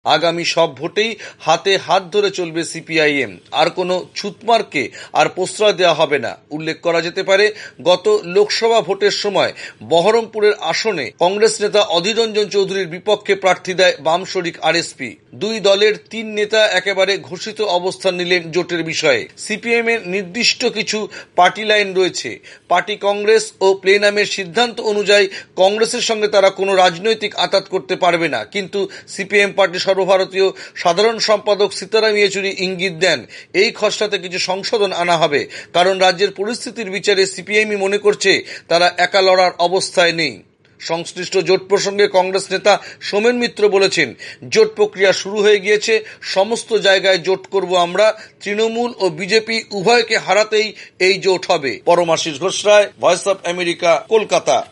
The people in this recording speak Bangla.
আগামী সব ভোটেই হাতে হাত ধরে চলবে সিপিআইএম, আর কোনো ছুতমারকে আর প্রশ্রয় দেওয়া হবে না। উল্লেখ করা যেতে পারে, গত লোকসভা ভোটের সময় বহরমপুরের আসনে কংগ্রেস নেতা অধীর রঞ্জন চৌধুরীর বিপক্ষে প্রার্থী দেয় বাম শরিক আরএসপি। দুই দলের 3 নেতা একেবারে ঘোষিত অবস্থান নিলেন জোটের বিষয়ে। সিপিএম এর নির্দিষ্ট কিছু পার্টি লাইন রয়েছে। পার্টি কংগ্রেস ও প্লেনামের সিদ্ধান্ত অনুযায়ী কংগ্রেসের সঙ্গে তারা কোনো রাজনৈতিক আঁতাত করতে পারবে না, কিন্তু সিপিএম পার্টি সর্বভারতীয় সাধারণ সম্পাদক সীতারাম ইয়েচুরি ইঙ্গিত দেন এই খসড়াতে কিছু সংশোধন আনা হবে, কারণ রাজ্যের পরিস্থিতির বিচারে সিপিএমই মনে করছে তারা একা লড়ার অবস্থায় নেই। সংশ্লিষ্ট জোট প্রসঙ্গে কংগ্রেস নেতা সোমেন মিত্র বলেছেন, জোট প্রক্রিয়া শুরু হয়ে গিয়েছে, সমস্ত জায়গায় জোট করব আমরা, তৃণমূল ও বিজেপি উভয়কে হারাতেই এই জোট হবে। Paramashis Ghosh Roy, voice of America, Kolkata.